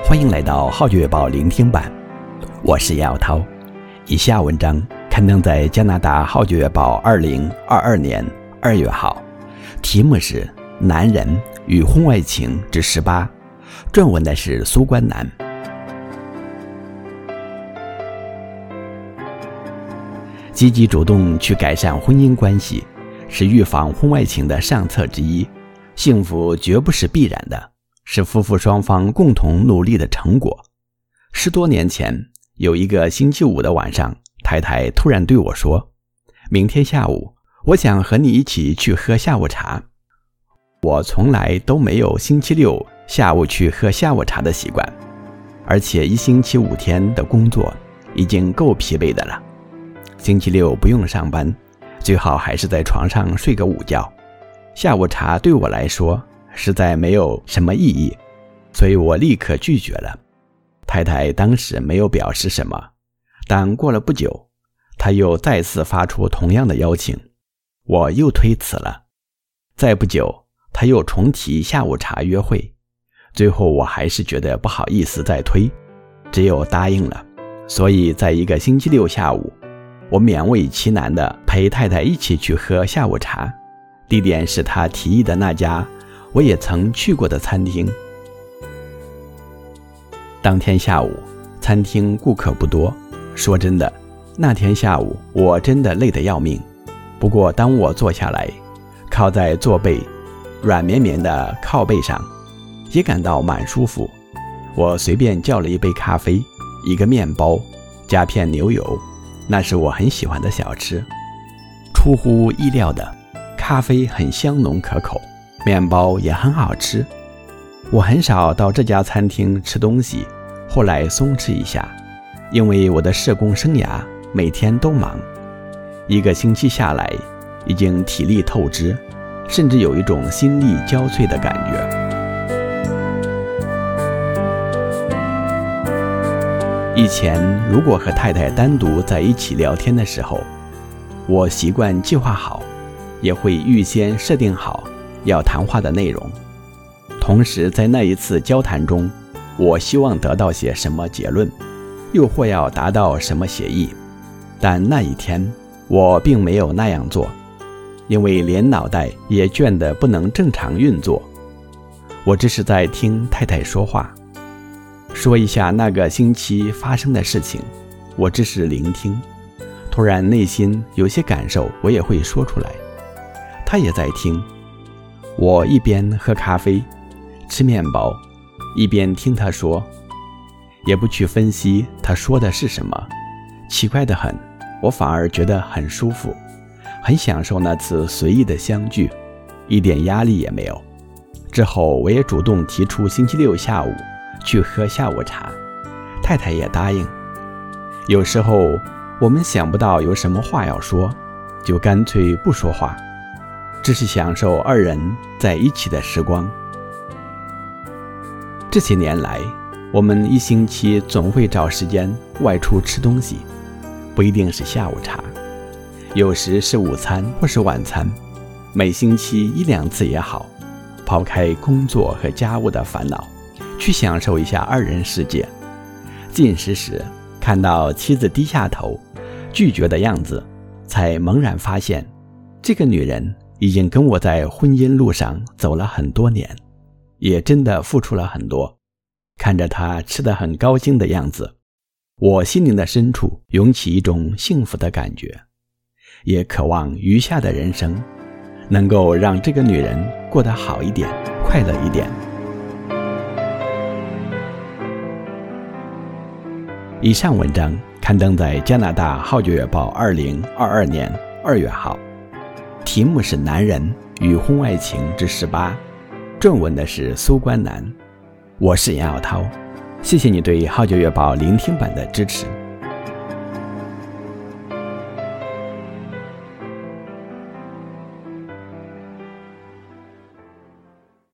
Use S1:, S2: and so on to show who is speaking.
S1: 欢迎来到号角月报聆听版，我是杨晓涛。以下文章刊登在加拿大号角月报2022年2月号，题目是《男人与婚外情之18》，撰文的是苏关南。积极主动去改善婚姻关系，是预防婚外情的上策之一。幸福绝不是必然的，是夫妇双方共同努力的成果。10多年前，有一个星期五的晚上，太太突然对我说，明天下午我想和你一起去喝下午茶。我从来都没有星期六下午去喝下午茶的习惯，而且一星期5天的工作已经够疲惫的了。星期六不用上班，最好还是在床上睡个午觉。下午茶对我来说实在没有什么意义，所以我立刻拒绝了。太太当时没有表示什么，但过了不久，她又再次发出同样的邀请，我又推辞了。再不久，她又重提下午茶约会，最后我还是觉得不好意思再推，只有答应了。所以在一个星期六下午，我勉为其难地陪太太一起去喝下午茶，地点是她提议的那家我也曾去过的餐厅。当天下午，餐厅顾客不多，说真的，那天下午我真的累得要命。不过当我坐下来，靠在座背软绵绵的靠背上，也感到蛮舒服。我随便叫了一杯咖啡，一个面包，加片牛油，那是我很喜欢的小吃。出乎意料的，咖啡很香浓可口，面包也很好吃。我很少到这家餐厅吃东西，后来松弛一下，因为我的社工生涯每天都忙，一个星期下来已经体力透支，甚至有一种心力交瘁的感觉。以前如果和太太单独在一起聊天的时候，我习惯计划好，也会预先设定好要谈话的内容，同时在那一次交谈中，我希望得到些什么结论，又或要达到什么协议。但那一天我并没有那样做，因为连脑袋也倦得不能正常运作。我只是在听太太说话，说一下那个星期发生的事情，我只是聆听。突然内心有些感受，我也会说出来。他也在听，我一边喝咖啡吃面包，一边听他说，也不去分析他说的是什么。奇怪得很，我反而觉得很舒服，很享受那次随意的相聚，一点压力也没有。之后我也主动提出星期六下午去喝下午茶，太太也答应。有时候我们想不到有什么话要说，就干脆不说话，只是享受2人在一起的时光。这些年来，我们一星期总会找时间外出吃东西，不一定是下午茶，有时是午餐或是晚餐，每星期1、2次也好，抛开工作和家务的烦恼，去享受一下2人世界。进食时看到妻子低下头拒绝的样子，才猛然发现，这个女人已经跟我在婚姻路上走了很多年，也真的付出了很多。看着她吃得很高兴的样子，我心灵的深处涌起一种幸福的感觉，也渴望余下的人生能够让这个女人过得好一点，快乐一点。以上文章刊登在加拿大号角月报2022年2月号，题目是《男人与婚外情之18》，撰文的是苏关南。我是杨晓涛，谢谢你对号角月报聆听版的支持。